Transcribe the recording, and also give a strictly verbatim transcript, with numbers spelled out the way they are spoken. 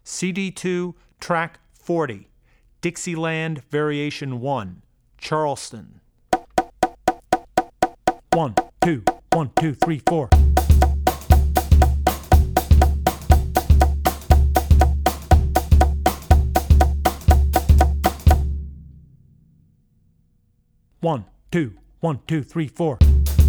C D two, track forty, Dixieland Variation one, Charleston. One, two, one, two, three, four. One, two, one, two, three, four.